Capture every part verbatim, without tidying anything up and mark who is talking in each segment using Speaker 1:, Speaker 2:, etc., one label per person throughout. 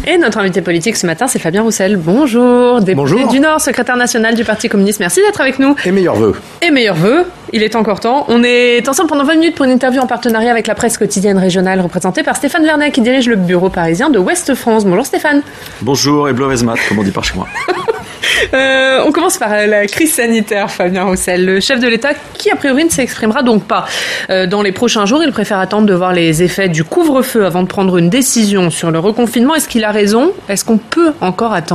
Speaker 1: Et notre invité politique ce matin, c'est Fabien Roussel. Bonjour, député
Speaker 2: Bonjour.
Speaker 1: du Nord, secrétaire national du Parti communiste. Merci d'être avec nous.
Speaker 2: Et meilleurs vœux.
Speaker 1: Et meilleurs vœux. Il est encore temps. On est ensemble pendant vingt minutes pour une interview en partenariat avec la presse quotidienne régionale représentée par Stéphane Vernet qui dirige le bureau parisien de Ouest France. Bonjour Stéphane.
Speaker 3: Bonjour et Blovezmat, comme on dit par chez moi.
Speaker 1: euh, on commence par la crise sanitaire, Fabien Roussel. Le chef de l'État qui a priori ne s'exprimera donc pas. Euh, dans les prochains jours, il préfère attendre de voir les effets du couvre-feu avant de prendre une décision sur le reconfinement. Est-ce qu'il a raison ? Est-ce qu'on peut encore attendre ?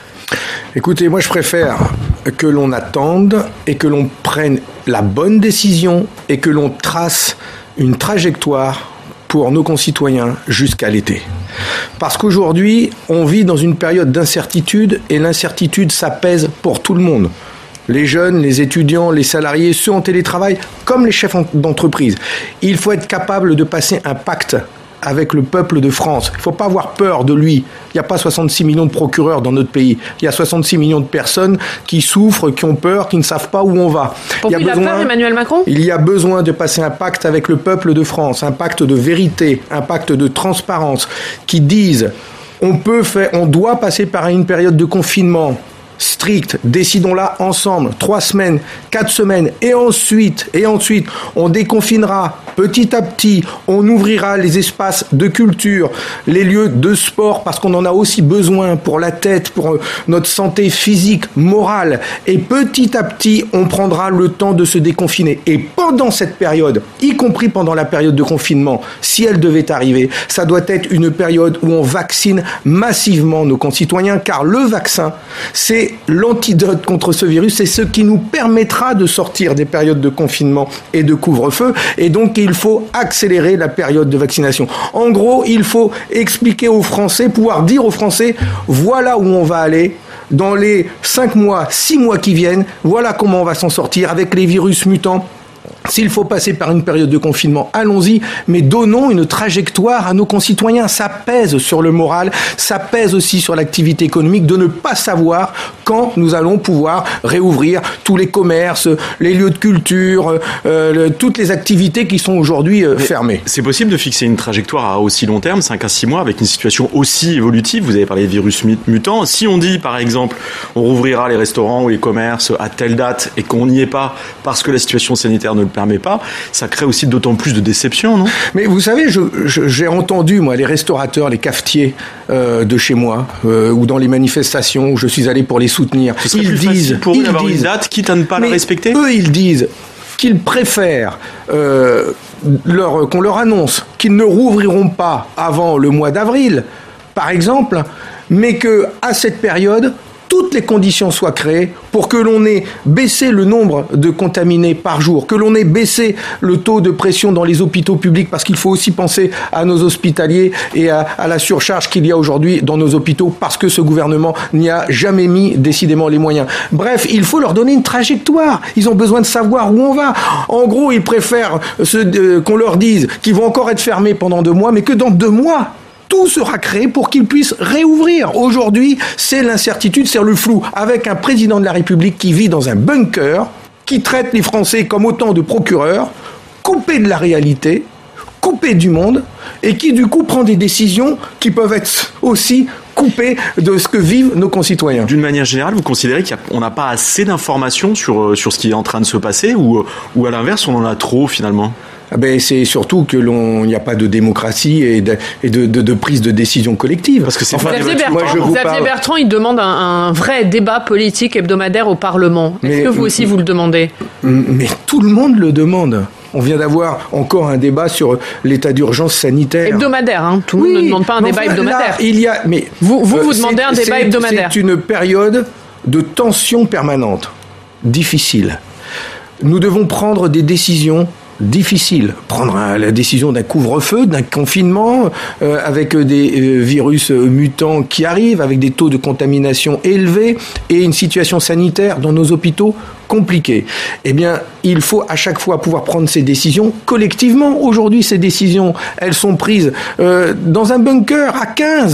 Speaker 2: Écoutez, moi je préfère que l'on attende et que l'on prenne la bonne décision et que l'on trace une trajectoire pour nos concitoyens jusqu'à l'été. Parce qu'aujourd'hui, on vit dans une période d'incertitude et l'incertitude, ça pèse pour tout le monde. Les jeunes, les étudiants, les salariés, ceux en télétravail, comme les chefs d'entreprise. Il faut être capable de passer un pacte avec le peuple de France. Il ne faut pas avoir peur de lui. Il n'y a pas soixante-six millions de procureurs dans notre pays. Il y a soixante-six millions de personnes qui souffrent, qui ont peur, qui ne savent pas où on va.
Speaker 1: Pour il, y a il besoin, a peur, Emmanuel Macron ?
Speaker 2: Il y a besoin de passer un pacte avec le peuple de France, un pacte de vérité, un pacte de transparence, qui dise on peut faire, on doit passer par une période de confinement strict, décidons-la ensemble, trois semaines, quatre semaines, et ensuite, et ensuite, on déconfinera petit à petit, on ouvrira les espaces de culture, les lieux de sport, parce qu'on en a aussi besoin pour la tête, pour notre santé physique, morale, et petit à petit, on prendra le temps de se déconfiner. Et pendant cette période, y compris pendant la période de confinement, si elle devait arriver, ça doit être une période où on vaccine massivement nos concitoyens, car le vaccin, c'est l'antidote contre ce virus, c'est ce qui nous permettra de sortir des périodes de confinement et de couvre-feu, et donc il faut accélérer la période de vaccination. En gros, il faut expliquer aux Français, pouvoir dire aux Français, voilà où on va aller dans les cinq mois, six mois qui viennent, voilà comment on va s'en sortir avec les virus mutants. S'il faut passer par une période de confinement, allons-y, mais donnons une trajectoire à nos concitoyens. Ça pèse sur le moral, ça pèse aussi sur l'activité économique de ne pas savoir quand nous allons pouvoir réouvrir tous les commerces, les lieux de culture, euh, le, toutes les activités qui sont aujourd'hui euh, fermées.
Speaker 3: C'est possible de fixer une trajectoire à aussi long terme, cinq à six mois, avec une situation aussi évolutive. Vous avez parlé de virus mutants. Si on dit, par exemple, on rouvrira les restaurants ou les commerces à telle date et qu'on n'y est pas parce que la situation sanitaire ne le permet pas, ça crée aussi d'autant plus de déception, non ?
Speaker 2: Mais vous savez, je, je, j'ai entendu, moi, les restaurateurs, les cafetiers euh, de chez moi, euh, ou dans les manifestations où je suis allé pour les soutenir.
Speaker 3: Ce serait
Speaker 2: ils
Speaker 3: plus
Speaker 2: disent,
Speaker 3: facile pour eux d'avoir
Speaker 2: disent,
Speaker 3: une date, quitte à ne pas la respecter ?
Speaker 2: Eux, ils disent qu'ils préfèrent euh, leur, qu'on leur annonce qu'ils ne rouvriront pas avant le mois d'avril, par exemple, mais que à cette période, toutes les conditions soient créées pour que l'on ait baissé le nombre de contaminés par jour, que l'on ait baissé le taux de pression dans les hôpitaux publics, parce qu'il faut aussi penser à nos hospitaliers et à, à la surcharge qu'il y a aujourd'hui dans nos hôpitaux, parce que ce gouvernement n'y a jamais mis décidément les moyens. Bref, il faut leur donner une trajectoire. Ils ont besoin de savoir où on va. En gros, ils préfèrent ce, euh, qu'on leur dise qu'ils vont encore être fermés pendant deux mois, mais que dans deux mois, tout sera créé pour qu'ils puissent réouvrir. Aujourd'hui, c'est l'incertitude, c'est le flou, avec un président de la République qui vit dans un bunker, qui traite les Français comme autant de procureurs, coupé de la réalité, coupé du monde, et qui du coup prend des décisions qui peuvent être aussi coupées de ce que vivent nos concitoyens.
Speaker 3: D'une manière générale, vous considérez qu'on n'a pas assez d'informations sur, sur ce qui est en train de se passer, ou, ou à l'inverse, on en a trop finalement ?
Speaker 2: Ben, c'est surtout que l'on, il n'y a pas de démocratie et de, et de, de, de prise de décision collective.
Speaker 1: Parce que c'est enfin, Xavier Bertrand, moi, je vous Xavier parle... Bertrand, il demande un, un vrai débat politique hebdomadaire au Parlement. Est-ce mais, que vous aussi vous le demandez ?
Speaker 2: Mais tout le monde le demande. On vient d'avoir encore un débat sur l'état d'urgence sanitaire.
Speaker 1: Hebdomadaire, hein. Tout le oui, monde ne demande pas un débat enfin, hebdomadaire.
Speaker 2: Là, il y a, mais
Speaker 1: vous, vous, vous demandez un débat hebdomadaire.
Speaker 2: C'est une période de tension permanente, difficile. Nous devons prendre des décisions difficile. Prendre un, la décision d'un couvre-feu, d'un confinement, euh, avec des euh, virus mutants qui arrivent, avec des taux de contamination élevés et une situation sanitaire dans nos hôpitaux compliquée. Eh bien, il faut à chaque fois pouvoir prendre ces décisions collectivement. Aujourd'hui, ces décisions, elles sont prises euh, dans un bunker à quinze.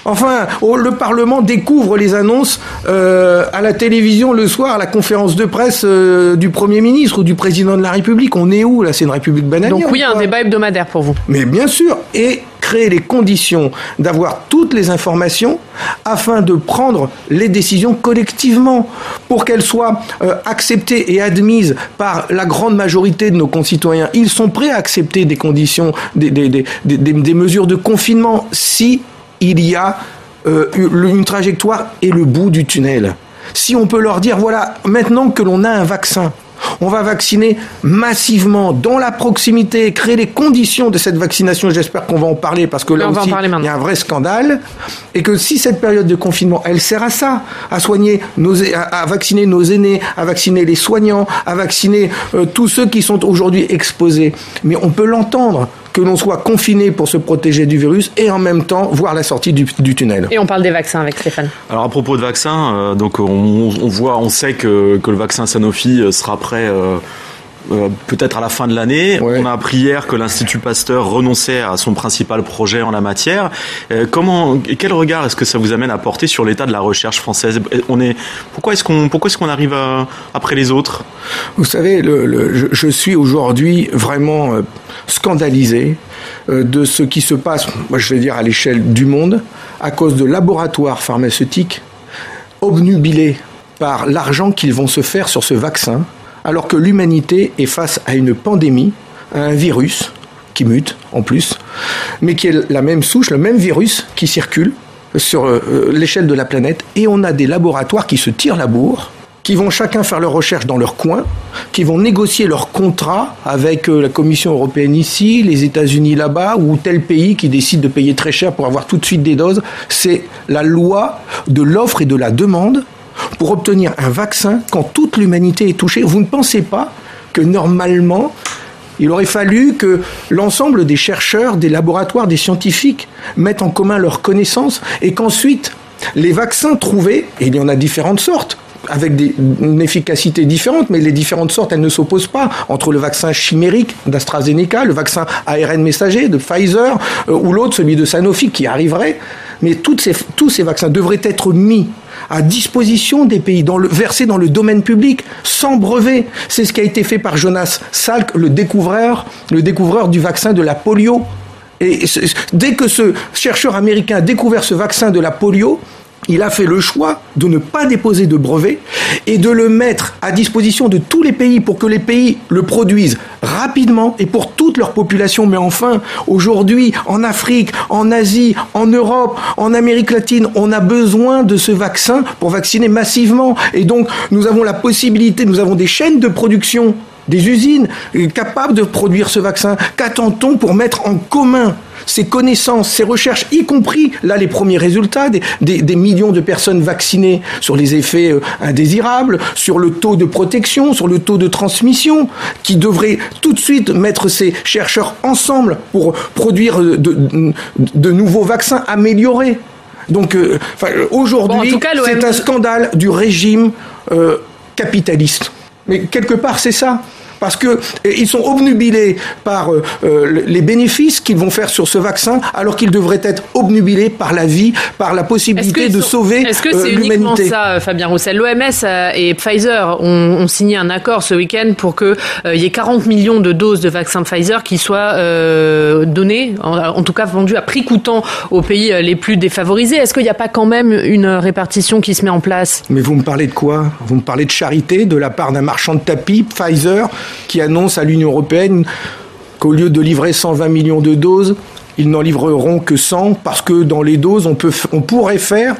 Speaker 2: Enfin, le Parlement découvre les annonces euh, à la télévision le soir, à la conférence de presse euh, du Premier ministre ou du Président de la République. On est où, là? C'est une République bananière.
Speaker 1: Donc oui, un débat hebdomadaire pour vous.
Speaker 2: Mais bien sûr, et créer les conditions d'avoir toutes les informations afin de prendre les décisions collectivement pour qu'elles soient euh, acceptées et admises par la grande majorité de nos concitoyens. Ils sont prêts à accepter des conditions, des, des, des, des, des mesures de confinement si il y a euh, une trajectoire et le bout du tunnel. Si on peut leur dire, voilà, maintenant que l'on a un vaccin, on va vacciner massivement, dans la proximité, créer les conditions de cette vaccination. J'espère qu'on va en parler, parce que là aussi, il y a un vrai scandale. Et que si cette période de confinement, elle sert à ça, à soigner, nos, à, à vacciner nos aînés, à vacciner les soignants, à vacciner euh, tous ceux qui sont aujourd'hui exposés. Mais on peut l'entendre, que l'on soit confiné pour se protéger du virus et en même temps voir la sortie du, du tunnel.
Speaker 1: Et on parle des vaccins avec Stéphane.
Speaker 3: Alors à propos de vaccins, euh, donc on, on voit, on sait que, que le vaccin Sanofi sera prêt euh, euh, peut-être à la fin de l'année. Ouais. On a appris hier que l'Institut Pasteur renonçait à son principal projet en la matière. Euh, comment, quel regard est-ce que ça vous amène à porter sur l'état de la recherche française? On est, pourquoi est-ce qu'on, pourquoi est-ce qu'on arrive à, après les autres?
Speaker 2: Vous savez, le, le, je, je suis aujourd'hui vraiment euh, scandalisé euh, de ce qui se passe, moi je vais dire à l'échelle du monde, à cause de laboratoires pharmaceutiques obnubilés par l'argent qu'ils vont se faire sur ce vaccin, alors que l'humanité est face à une pandémie, à un virus qui mute en plus, mais qui est la même souche, le même virus qui circule sur euh, l'échelle de la planète, et on a des laboratoires qui se tirent la bourre, qui vont chacun faire leurs recherches dans leur coin, qui vont négocier leurs contrats avec la Commission européenne ici, les États-Unis là-bas, ou tel pays qui décide de payer très cher pour avoir tout de suite des doses. C'est la loi de l'offre et de la demande pour obtenir un vaccin quand toute l'humanité est touchée. Vous ne pensez pas que normalement, il aurait fallu que l'ensemble des chercheurs, des laboratoires, des scientifiques mettent en commun leurs connaissances et qu'ensuite, les vaccins trouvés, et il y en a différentes sortes, avec des, une efficacité différente, mais les différentes sortes, elles ne s'opposent pas entre le vaccin chimérique d'AstraZeneca, le vaccin A R N messager de Pfizer, euh, ou l'autre, celui de Sanofi, qui arriverait. Mais toutes ces, tous ces vaccins devraient être mis à disposition des pays, dans le, versés dans le domaine public, sans brevet. C'est ce qui a été fait par Jonas Salk, le découvreur, le découvreur du vaccin de la polio. Et dès que ce chercheur américain a découvert ce vaccin de la polio, il a fait le choix de ne pas déposer de brevet et de le mettre à disposition de tous les pays pour que les pays le produisent rapidement et pour toute leur population. Mais enfin, aujourd'hui, en Afrique, en Asie, en Europe, en Amérique latine, on a besoin de ce vaccin pour vacciner massivement. Et donc, nous avons la possibilité, nous avons des chaînes de production, des usines capables de produire ce vaccin. Qu'attend-on pour mettre en commun ces connaissances, ces recherches, y compris là les premiers résultats des, des, des millions de personnes vaccinées sur les effets euh, indésirables, sur le taux de protection, sur le taux de transmission, qui devraient tout de suite mettre ces chercheurs ensemble pour produire de, de, de nouveaux vaccins améliorés. Donc euh, aujourd'hui, bon, cas, c'est un scandale du régime euh, capitaliste. Mais quelque part, c'est ça. Parce que ils sont obnubilés par euh, euh, les bénéfices qu'ils vont faire sur ce vaccin, alors qu'ils devraient être obnubilés par la vie, par la possibilité de sont, sauver l'humanité.
Speaker 1: Est-ce que c'est euh, uniquement ça, Fabien Roussel? L'O M S et Pfizer ont, ont signé un accord ce week-end pour qu'il euh, y ait quarante millions de doses de vaccins Pfizer qui soient euh, données, en, en tout cas vendues à prix coûtant aux pays les plus défavorisés. Est-ce qu'il n'y a pas quand même une répartition qui se met en place?
Speaker 2: Mais vous me parlez de quoi? Vous me parlez de charité de la part d'un marchand de tapis, Pfizer, qui annonce à l'Union européenne qu'au lieu de livrer cent vingt millions de doses, ils n'en livreront que cent, parce que dans les doses, on, peut, on pourrait faire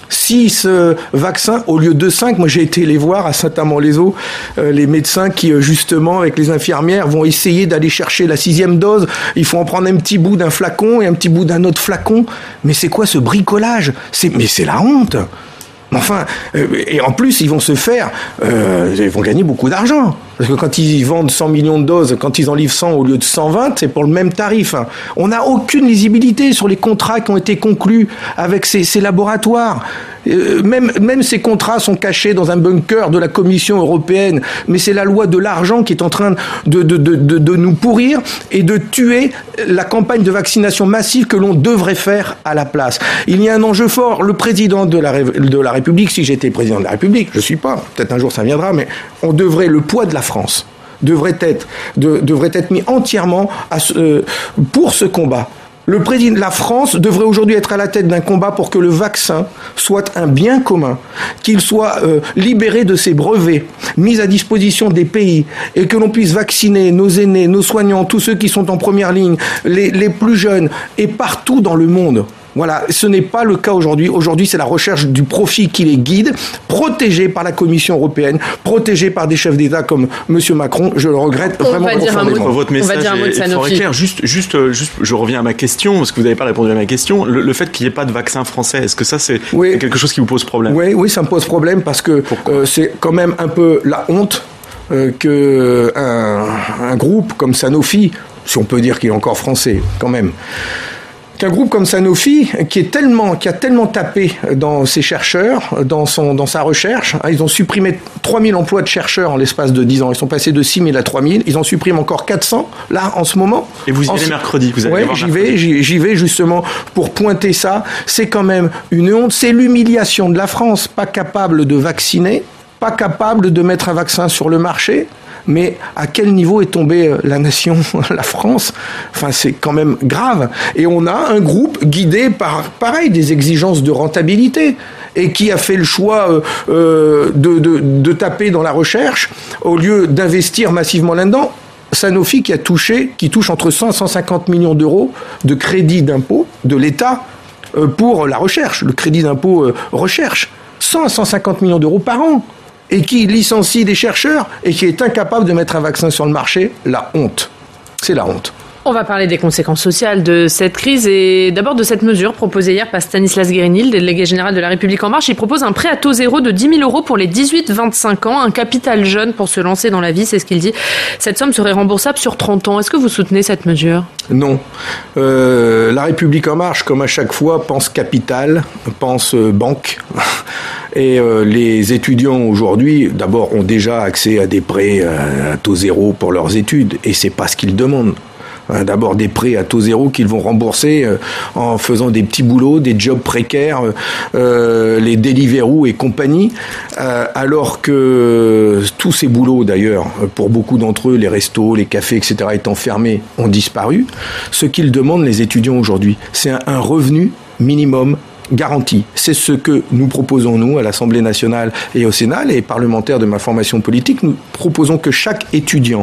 Speaker 2: six euh, vaccins au lieu de cinq. Moi, j'ai été les voir à Saint-Amand-les-Eaux, euh, les médecins qui, euh, justement, avec les infirmières, vont essayer d'aller chercher la sixième dose. Il faut en prendre un petit bout d'un flacon et un petit bout d'un autre flacon. Mais c'est quoi ce bricolage? c'est, Mais c'est la honte. Enfin, euh, et en plus, ils vont se faire, euh, ils vont gagner beaucoup d'argent. Parce que quand ils vendent cent millions de doses, quand ils en livrent cent au lieu de cent vingt, c'est pour le même tarif. On n'a aucune lisibilité sur les contrats qui ont été conclus avec ces, ces laboratoires. Euh, même, même ces contrats sont cachés dans un bunker de la Commission européenne, mais c'est la loi de l'argent qui est en train de, de, de, de, de nous pourrir et de tuer la campagne de vaccination massive que l'on devrait faire à la place. Il y a un enjeu fort. Le président de la, de la République, si j'étais président de la République, je ne suis pas, peut-être un jour ça viendra, mais on devrait, le poids de la France devrait être, de, devrait être mis entièrement à, euh, pour ce combat. Le président de la France devrait aujourd'hui être à la tête d'un combat pour que le vaccin soit un bien commun, qu'il soit euh, libéré de ses brevets, mis à disposition des pays, et que l'on puisse vacciner nos aînés, nos soignants, tous ceux qui sont en première ligne, les, les plus jeunes, et partout dans le monde. Voilà, ce n'est pas le cas aujourd'hui. Aujourd'hui, c'est la recherche du profit qui les guide, protégée par la Commission européenne, protégée par des chefs d'État comme M. Macron. Je le regrette
Speaker 1: on
Speaker 2: vraiment
Speaker 1: va dire
Speaker 2: profondément.
Speaker 1: Un mot,
Speaker 3: Votre message est fort et clair. Juste, juste, juste, je reviens à ma question, parce que vous n'avez pas répondu à ma question. Le, le fait qu'il n'y ait pas de vaccin français, est-ce que ça, c'est oui. quelque chose qui vous pose problème ?
Speaker 2: Oui, oui, ça me pose problème parce que euh, c'est quand même un peu la honte euh, qu'un un groupe comme Sanofi, si on peut dire qu'il est encore français, quand même, qu'un groupe comme Sanofi, qui, est tellement, qui a tellement tapé dans ses chercheurs, dans, son, dans sa recherche, hein, ils ont supprimé trois mille emplois de chercheurs en l'espace de dix ans. Ils sont passés de six mille à trois mille. Ils en suppriment encore quatre cents, là, en ce moment.
Speaker 3: Et vous y allez mercredi, vous allez
Speaker 2: Oui, j'y vais, j'y, j'y vais justement pour pointer ça. C'est quand même une honte. C'est l'humiliation de la France, pas capable de vacciner, pas capable de mettre un vaccin sur le marché. Mais à quel niveau est tombée la nation, la France ? Enfin, c'est quand même grave. Et on a un groupe guidé par, pareil, des exigences de rentabilité et qui a fait le choix euh, de, de, de taper dans la recherche au lieu d'investir massivement là-dedans. Sanofi qui a touché, qui touche entre cent et cent cinquante millions d'euros de crédit d'impôt de l'État euh, pour la recherche, le crédit d'impôt euh, recherche. cent à cent cinquante millions d'euros par an. Et qui licencie des chercheurs et qui est incapable de mettre un vaccin sur le marché, la honte. C'est la honte.
Speaker 1: On va parler des conséquences sociales de cette crise et d'abord de cette mesure proposée hier par Stanislas Guerini, le délégué général de La République En Marche. Il propose un prêt à taux zéro de dix mille euros pour les dix-huit vingt-cinq ans, un capital jeune pour se lancer dans la vie, c'est ce qu'il dit. Cette somme serait remboursable sur trente ans. Est-ce que vous soutenez cette mesure ?
Speaker 2: Non. Euh, La République En Marche, comme à chaque fois, pense capital, pense euh, banque. Et euh, les étudiants aujourd'hui, d'abord, ont déjà accès à des prêts à taux zéro pour leurs études, et c'est pas ce qu'ils demandent. D'abord des prêts à taux zéro qu'ils vont rembourser euh, en faisant des petits boulots, des jobs précaires, euh, les Deliveroo et compagnie, euh, alors que tous ces boulots d'ailleurs, pour beaucoup d'entre eux, les restos, les cafés, et cetera, étant fermés, ont disparu. Ce qu'ils demandent les étudiants aujourd'hui, c'est un, un revenu minimum garantie. C'est ce que nous proposons, nous, à l'Assemblée nationale et au Sénat. Les parlementaires de ma formation politique, nous proposons que chaque étudiant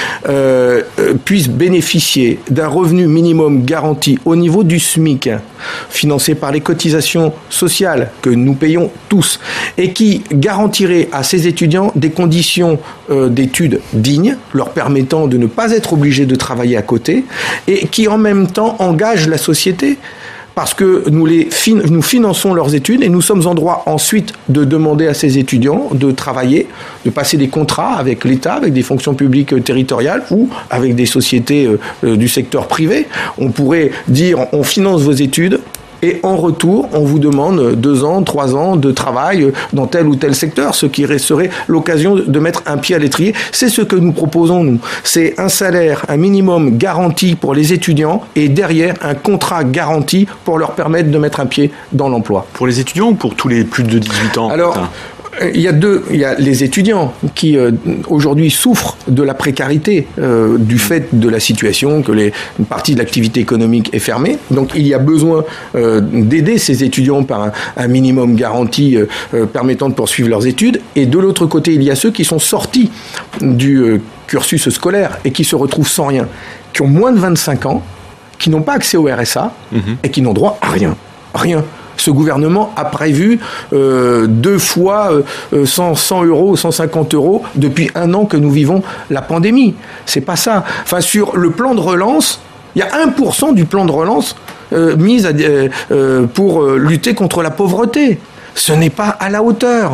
Speaker 2: euh, puisse bénéficier d'un revenu minimum garanti au niveau du SMIC, financé par les cotisations sociales que nous payons tous, et qui garantirait à ces étudiants des conditions euh, d'études dignes, leur permettant de ne pas être obligés de travailler à côté, et qui en même temps engagent la société. Parce que nous, les fin- nous finançons leurs études et nous sommes en droit ensuite de demander à ces étudiants de travailler, de passer des contrats avec l'État, avec des fonctions publiques euh, territoriales ou avec des sociétés euh, euh, du secteur privé. On pourrait dire on finance vos études et en retour, on vous demande deux ans, trois ans de travail dans tel ou tel secteur, ce qui serait l'occasion de mettre un pied à l'étrier. C'est ce que nous proposons, nous. C'est un salaire, un minimum garanti pour les étudiants et derrière, un contrat garanti pour leur permettre de mettre un pied dans l'emploi.
Speaker 3: Pour les étudiants ou pour tous les plus de dix-huit ans ?
Speaker 2: Alors, putain. Il y a deux, il y a les étudiants qui euh, aujourd'hui souffrent de la précarité euh, du fait de la situation que les, une partie de l'activité économique est fermée. Donc il y a besoin euh, d'aider ces étudiants par un, un minimum garanti euh, euh, permettant de poursuivre leurs études. Et de l'autre côté, il y a ceux qui sont sortis du euh, cursus scolaire et qui se retrouvent sans rien, qui ont moins de vingt-cinq ans, qui n'ont pas accès au R S A mmh. et qui n'ont droit à rien, rien. Ce gouvernement a prévu euh, deux fois euh, cent, cent euros, cent cinquante euros depuis un an que nous vivons la pandémie. C'est pas ça. Enfin, sur le plan de relance, il y a un pour cent du plan de relance euh, mis à, euh, pour euh, lutter contre la pauvreté. Ce n'est pas à la hauteur.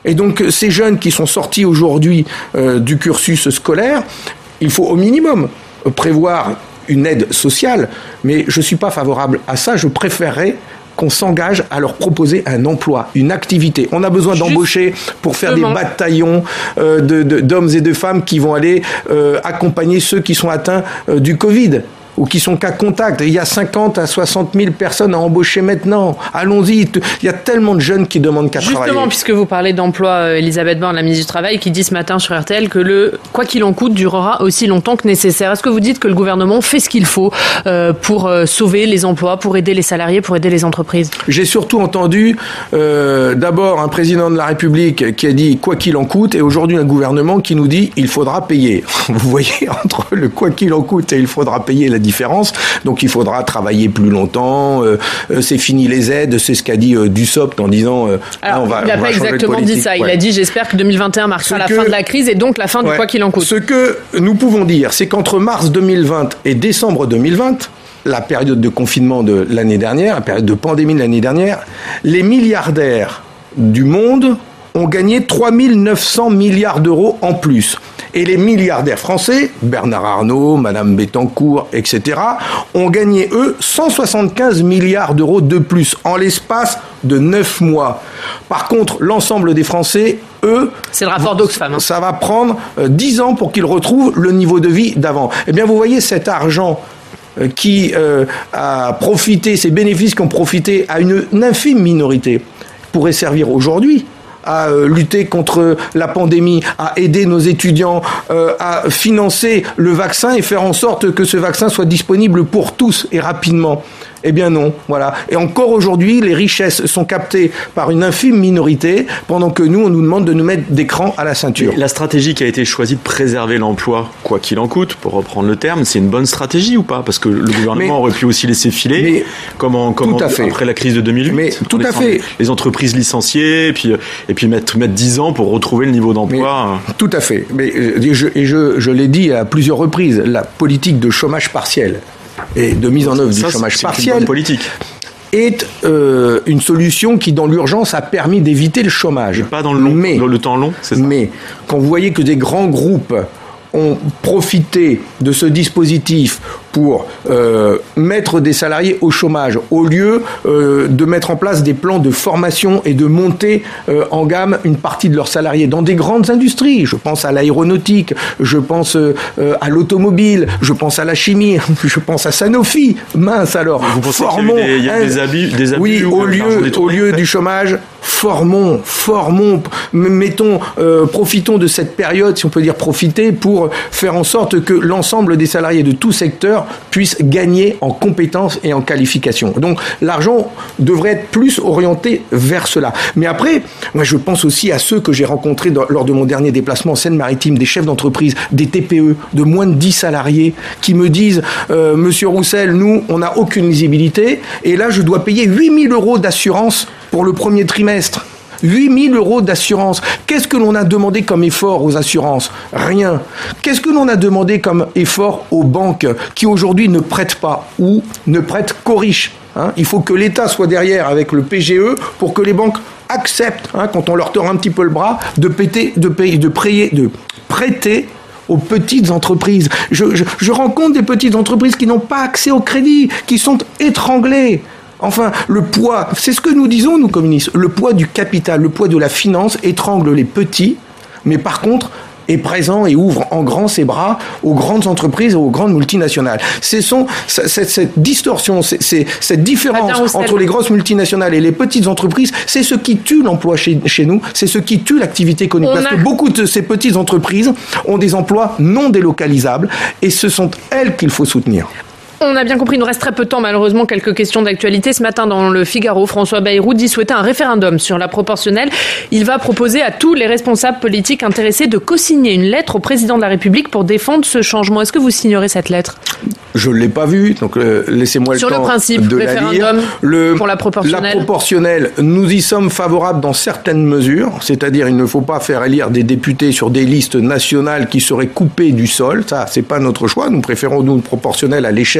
Speaker 2: Et donc ces jeunes qui sont sortis aujourd'hui euh, du cursus scolaire, il faut au minimum prévoir une aide sociale, mais je ne suis pas favorable à ça. Je préférerais qu'on s'engage à leur proposer un emploi, une activité. On a besoin Juste d'embaucher pour faire des bataillons euh, de, de, d'hommes et de femmes qui vont aller euh, accompagner ceux qui sont atteints euh, du Covid ou qui sont cas contact. Il y a cinquante à soixante mille personnes à embaucher maintenant. Allons-y. Il y a tellement de jeunes qui demandent qu'à
Speaker 1: Justement,
Speaker 2: travailler.
Speaker 1: Justement, puisque vous parlez d'emploi, Elisabeth Borne, la ministre du Travail, qui dit ce matin sur R T L que le « quoi qu'il en coûte » durera aussi longtemps que nécessaire. Est-ce que vous dites que le gouvernement fait ce qu'il faut euh, pour euh, sauver les emplois, pour aider les salariés, pour aider les entreprises ?
Speaker 2: J'ai surtout entendu euh, d'abord un président de la République qui a dit « quoi qu'il en coûte » et aujourd'hui un gouvernement qui nous dit « il faudra payer ». Vous voyez, entre le « quoi qu'il en coûte » et « il faudra payer » la différence. Donc il faudra travailler plus longtemps, euh, euh, c'est fini les aides, c'est ce qu'a dit euh, Dussopt en disant euh,
Speaker 1: Alors,
Speaker 2: ah, on va,
Speaker 1: il n'a pas exactement dit ça,
Speaker 2: ouais.
Speaker 1: il a dit j'espère que deux mille vingt et un marquera ce la que, fin de la crise et donc la fin ouais, du quoi qu'il en coûte.
Speaker 2: Ce que nous pouvons dire, c'est qu'entre mars deux mille vingt et décembre deux mille vingt, la période de confinement de l'année dernière, la période de pandémie de l'année dernière, les milliardaires du monde ont gagné trois mille neuf cents milliards d'euros en plus. Et les milliardaires français, Bernard Arnault, Madame Bettencourt, et cetera, ont gagné, eux, cent soixante-quinze milliards d'euros de plus en l'espace de neuf mois. Par contre, l'ensemble des Français, eux...
Speaker 1: C'est le rapport d'Oxfam. Hein.
Speaker 2: Ça va prendre euh, dix ans pour qu'ils retrouvent le niveau de vie d'avant. Eh bien, vous voyez cet argent euh, qui euh, a profité, ces bénéfices qui ont profité à une, une infime minorité, pourrait servir aujourd'hui à lutter contre la pandémie, à aider nos étudiants, euh, à financer le vaccin et faire en sorte que ce vaccin soit disponible pour tous et rapidement. Eh bien non, voilà. Et encore aujourd'hui, les richesses sont captées par une infime minorité, pendant que nous, on nous demande de nous mettre des crans à la ceinture.
Speaker 3: Mais la stratégie qui a été choisie de préserver l'emploi, quoi qu'il en coûte, pour reprendre le terme, c'est une bonne stratégie ou pas ? Parce que le gouvernement mais, aurait pu aussi laisser filer, mais, comme, en, comme en, après la crise de deux mille huit.
Speaker 2: Mais tout à fait.
Speaker 3: Les entreprises licenciées, et puis, et puis mettre, mettre dix ans pour retrouver le niveau d'emploi.
Speaker 2: Mais, tout à fait. Mais, et je, et je, je l'ai dit à plusieurs reprises, la politique de chômage partiel et de mise en œuvre
Speaker 3: ça,
Speaker 2: du chômage
Speaker 3: c'est
Speaker 2: partiel
Speaker 3: politique.
Speaker 2: est euh, une solution qui, dans l'urgence, a permis d'éviter le chômage.
Speaker 3: Mais pas dans le, long,
Speaker 2: mais,
Speaker 3: dans le temps long, c'est ça.
Speaker 2: Mais quand vous voyez que des grands groupes ont profité de ce dispositif pour euh, mettre des salariés au chômage, au lieu euh, de mettre en place des plans de formation et de monter euh, en gamme une partie de leurs salariés dans des grandes industries. Je pense à l'aéronautique, je pense euh, à l'automobile, je pense à la chimie, je pense à Sanofi. Mince alors,
Speaker 3: vous pensez
Speaker 2: formons.
Speaker 3: qu'il y a des, il y a des abus, des abus
Speaker 2: oui, au lieu, au lieu du chômage, formons, formons, mettons, euh, profitons de cette période, si on peut dire profiter, pour faire en sorte que l'ensemble des salariés de tout secteur puissent gagner en compétences et en qualifications. Donc l'argent devrait être plus orienté vers cela. Mais après, moi je pense aussi à ceux que j'ai rencontrés dans, lors de mon dernier déplacement en Seine-Maritime, des chefs d'entreprise, des T P E de moins de dix salariés, qui me disent euh, « Monsieur Roussel, nous, on n'a aucune lisibilité, et là je dois payer huit mille euros d'assurance pour le premier trimestre. » huit mille euros d'assurance. Qu'est-ce que l'on a demandé comme effort aux assurances ? Rien. Qu'est-ce que l'on a demandé comme effort aux banques qui aujourd'hui ne prêtent pas ou ne prêtent qu'aux riches ? Hein ? Il faut que l'État soit derrière avec le P G E pour que les banques acceptent, hein, quand on leur tord un petit peu le bras, de, péter, de, payer, de, prayer, de prêter aux petites entreprises. Je, je, je rencontre des petites entreprises qui n'ont pas accès au crédit, qui sont étranglées. Enfin, le poids, c'est ce que nous disons, nous communistes, le poids du capital, le poids de la finance étrangle les petits, mais par contre est présent et ouvre en grand ses bras aux grandes entreprises et aux grandes multinationales. Ce sont cette, cette distorsion, c'est, c'est, cette différence entre les grosses multinationales et les petites entreprises, c'est ce qui tue l'emploi chez, chez nous, c'est ce qui tue l'activité économique. On Parce a... que beaucoup de ces petites entreprises ont des emplois non délocalisables et ce sont elles qu'il faut soutenir.
Speaker 1: On a bien compris, il nous reste très peu de temps, malheureusement, quelques questions d'actualité. Ce matin, dans le Figaro, François Bayrou dit souhaiter un référendum sur la proportionnelle. Il va proposer à tous les responsables politiques intéressés de co-signer une lettre au président de la République pour défendre ce changement. Est-ce que vous signerez cette lettre ?
Speaker 2: Je ne l'ai pas vue, donc euh, laissez-moi le
Speaker 1: sur
Speaker 2: temps
Speaker 1: le principe,
Speaker 2: de la lire.
Speaker 1: Le, pour la proportionnelle.
Speaker 2: La proportionnelle, nous y sommes favorables dans certaines mesures, c'est-à-dire il ne faut pas faire élire des députés sur des listes nationales qui seraient coupées du sol. Ça, c'est pas notre choix. Nous préférons nous une proportionnelle à l'échelle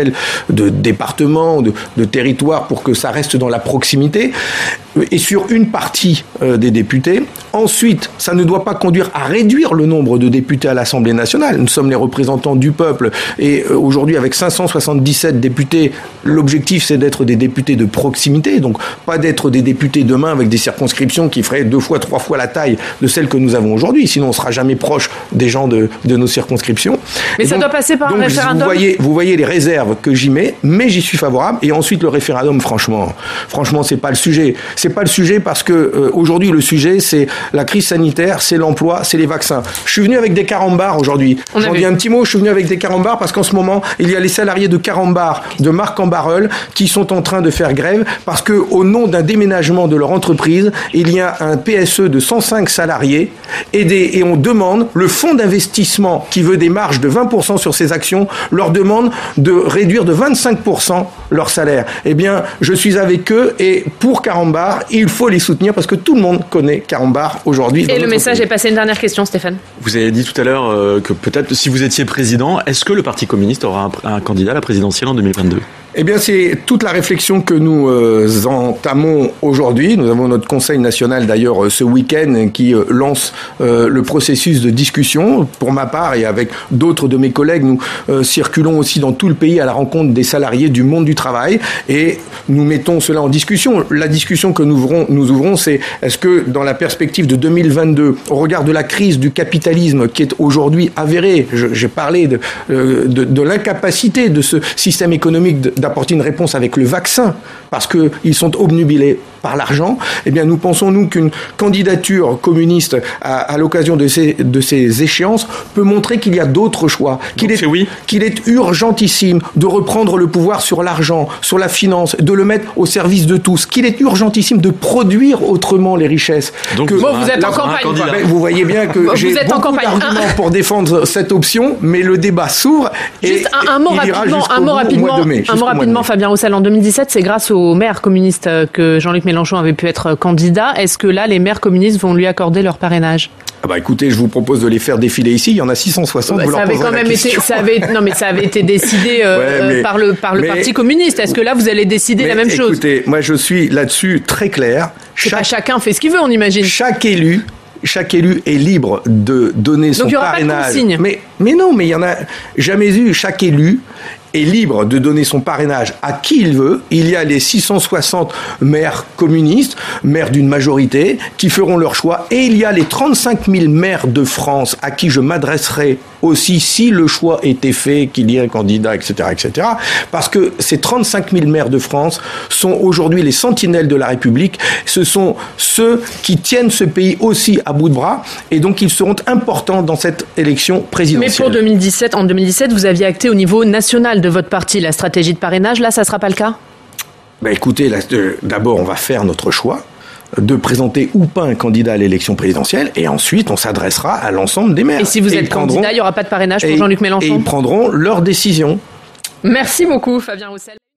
Speaker 2: échelle de département, de, de territoire, pour que ça reste dans la proximité, et sur une partie euh, des députés. Ensuite, ça ne doit pas conduire à réduire le nombre de députés à l'Assemblée nationale. Nous sommes les représentants du peuple, et euh, aujourd'hui, avec cinq cent soixante-dix-sept députés, l'objectif, c'est d'être des députés de proximité, donc pas d'être des députés demain avec des circonscriptions qui feraient deux fois, trois fois la taille de celles que nous avons aujourd'hui, sinon on ne sera jamais proche des gens de, de nos circonscriptions.
Speaker 1: Mais
Speaker 2: et
Speaker 1: ça
Speaker 2: donc,
Speaker 1: doit passer par
Speaker 2: donc,
Speaker 1: un référendum.
Speaker 2: Vous voyez, vous voyez les réserves que j'y mets, mais j'y suis favorable. Et ensuite, le référendum, franchement, franchement, c'est pas le sujet. C'est pas le sujet parce que euh, aujourd'hui, le sujet, c'est la crise sanitaire, c'est l'emploi, c'est les vaccins. Je suis venu avec des carambars aujourd'hui. J'en dis un petit mot, je suis venu avec des carambars parce qu'en ce moment, il y a les salariés de Carambar, de Marc-en-Barœul, qui sont en train de faire grève parce que, au nom d'un déménagement de leur entreprise, il y a un P S E de cent cinq salariés et, des, et on demande, le fonds d'investissement qui veut des marges de vingt pour cent sur ses actions, leur demande de réduire de vingt-cinq pour cent leur salaire. Eh bien, je suis avec eux et pour Carambar, il faut les soutenir parce que tout le monde connaît Carambar aujourd'hui.
Speaker 1: Et le message pays. Est passé. Une dernière question, Stéphane.
Speaker 3: Vous avez dit tout à l'heure euh, que peut-être si vous étiez président, est-ce que le Parti communiste aura un, un candidat à la présidentielle en deux mille vingt-deux ?
Speaker 2: Eh bien, c'est toute la réflexion que nous euh, entamons aujourd'hui. Nous avons notre Conseil national, d'ailleurs, euh, ce week-end, qui euh, lance euh, le processus de discussion. Pour ma part, et avec d'autres de mes collègues, nous euh, circulons aussi dans tout le pays à la rencontre des salariés du monde du travail et nous mettons cela en discussion. La discussion que nous ouvrons, nous ouvrons, c'est est-ce que, dans la perspective de deux mille vingt-deux, au regard de la crise du capitalisme qui est aujourd'hui avérée, je, j'ai parlé de, euh, de, de l'incapacité de ce système économique de, d'apporter une réponse avec le vaccin, parce qu'ils sont obnubilés par l'argent, eh bien nous pensons, nous, qu'une candidature communiste à, à l'occasion de ces, de ces échéances peut montrer qu'il y a d'autres choix, qu'il est,
Speaker 3: oui.
Speaker 2: qu'il est urgentissime de reprendre le pouvoir sur l'argent, sur la finance, de le mettre au service de tous, qu'il est urgentissime de produire autrement les richesses.
Speaker 1: Donc, que, bon, vous êtes en campagne.
Speaker 2: Vous voyez bien que j'ai beaucoup d'arguments pour défendre cette option, mais le débat s'ouvre.
Speaker 1: Juste et, un, un mot
Speaker 2: il
Speaker 1: rapidement, un mot rapidement,
Speaker 2: mai,
Speaker 1: un mot rapidement Fabien Roussel. En deux mille dix-sept, c'est grâce aux maires communistes que Jean-Luc Mélenchon avait pu être candidat. Est-ce que là, les maires communistes vont lui accorder leur parrainage ?
Speaker 2: Ah bah écoutez, je vous propose de les faire défiler ici. Il y en a six cent soixante. Bah, vous
Speaker 1: ça
Speaker 2: leur
Speaker 1: avait quand même été, ça avait, non mais ça avait été décidé euh, ouais, mais, par le par le mais, Parti communiste. Est-ce que là vous allez décider
Speaker 2: mais
Speaker 1: la même
Speaker 2: écoutez,
Speaker 1: chose ?
Speaker 2: Écoutez, moi je suis là-dessus très clair.
Speaker 1: Chaque, chacun fait ce qu'il veut, on imagine.
Speaker 2: Chaque élu. Chaque élu est libre de donner son
Speaker 1: Donc, il y aura
Speaker 2: parrainage.
Speaker 1: Pas de consigne.
Speaker 2: Mais, mais non, mais il y en a jamais eu. Chaque élu est libre de donner son parrainage à qui il veut. Il y a les six cent soixante maires communistes, maires d'une majorité, qui feront leur choix. Et il y a les trente-cinq mille maires de France à qui je m'adresserai aussi si le choix était fait, qu'il y ait un candidat, et cetera, et cetera. Parce que ces trente-cinq mille maires de France sont aujourd'hui les sentinelles de la République. Ce sont ceux qui tiennent ce pays aussi à bout de bras. Et donc, ils seront importants dans cette élection présidentielle.
Speaker 1: Mais pour deux mille dix-sept, en deux mille dix-sept, vous aviez acté au niveau national de votre parti la stratégie de parrainage. Là, ça ne sera pas le cas ?
Speaker 2: Ben écoutez, là, d'abord, on va faire notre choix de présenter ou pas un candidat à l'élection présidentielle, et ensuite on s'adressera à l'ensemble des maires.
Speaker 1: Et si vous et êtes candidat, il n'y aura pas de parrainage pour Jean-Luc Mélenchon ?
Speaker 2: Et ils prendront leur décision.
Speaker 1: Merci beaucoup, Fabien Roussel.